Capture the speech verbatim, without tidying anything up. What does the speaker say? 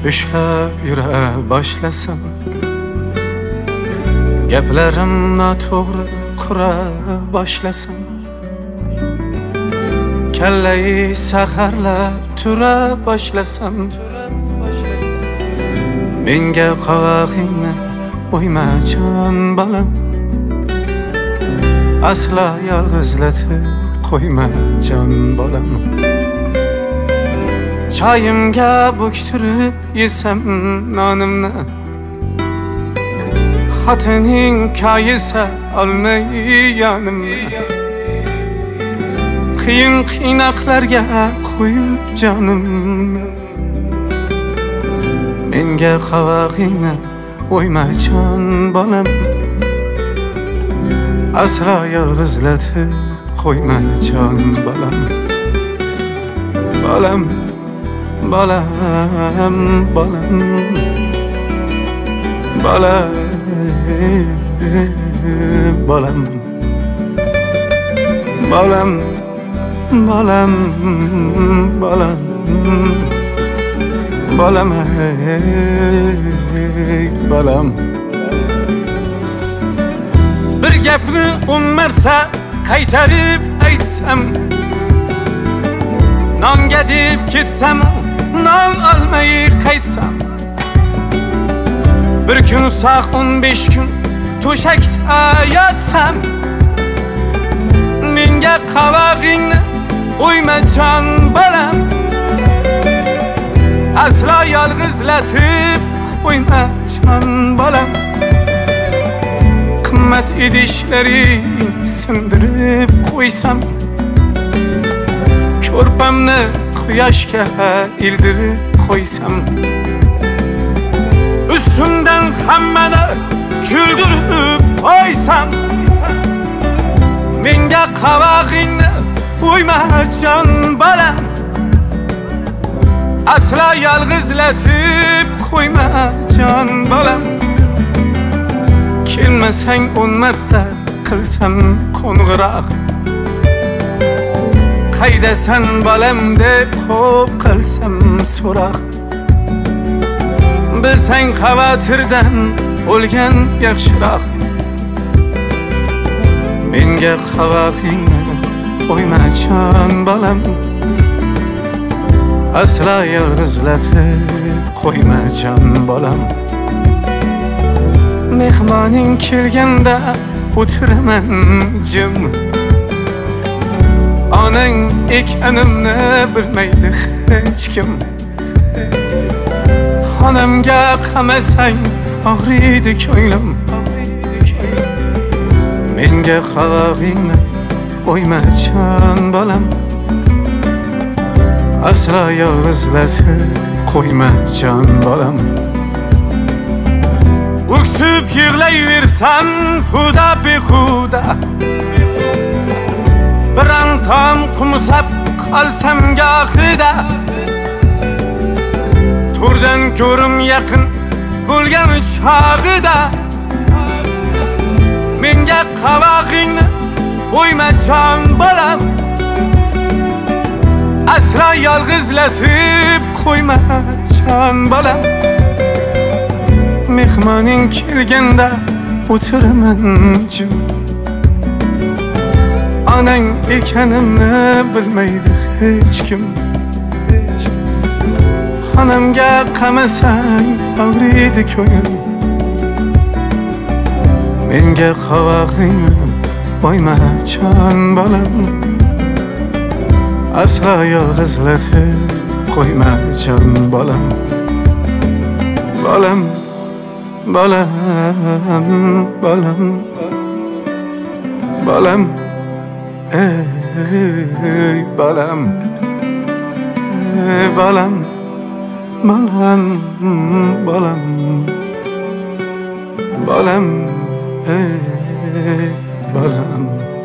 ushlab yura boshlasam, gaplarim noto'g'ri qura boshlasam, kallai saharlab tura boshlasam, menga qovog'ingni o'yma jon bolam, aslo yolg'izlatib qo'yma jon bolam. Choyimga bo'ktirib yesam nonimni, xotining koyisa olmay yonimni, qiyin qiynoqlarga qo'yib jonimni, menga qovog'ingni o'yma jon bolam, aslo yolg'izlatib qo'yma jon bolam. Bolam, bolam, bolam, bolam, bolam, bolam, bolam, bolam, bolam, bolam. Bir gapni o'n marta qaytarib aytsam, nonga deb ketsam, non olmay qaytsam, bir kun uzoq o'n besh kun to'shakda yotsam, menga qovog'ingni o'yma jon bolam, aslo yolg'izlatib qo'yma jon bolam. Qimmat idishlaring sindirib qo'ysam, ko'rpamni quyoshga ildirib qo'ysam, ustimdan hammani kuldirib qo'ysam, menga qovog'ingni o'yma jon bolam, aslo yolg'izlatib qo'yma jon bolam. Kelmasang o'n marta qilsam qo'ng'iroq, qaydasan bolam deb xo'p qilsam so'roq, bilsang xavotirdan o'lgan yaxshiroq, menga qovog'ingni o'yma jon bolam, aslo yolg'izlatib qo'yma jon bolam. Mehmoning kelganda o'tiraman jim, onang ekanimni bilmaydi hech kim. Xonamga qamasang og'riydi ko'nglim, menga qovog'ingni o'yma jon bolam, aslo yolg'izlatib qo'yma jon bolam. O'ksib yig'layversam xudo behuda, biron tom qumsab qolsam gohida, to'rdan ko'rim yaqin bo'lgan chog'ida, menga qovog'ingni o'yma jon bolam, aslo yolg'izlatib qo'yma jon bolam. Mehmoning kelganda o'tiraman jim, onang ekanimni bilmaydi hech kim. Xonamga qamasang og'riydi ko'nglim, menga qovog'ingni o'yma jon bolam, aslo yolg'izlatib qo'yma jon bolam. Bolam, bolam, bolam, bolam, ey bolam, ey bolam, bolam, bolam, bolam, ey bolam.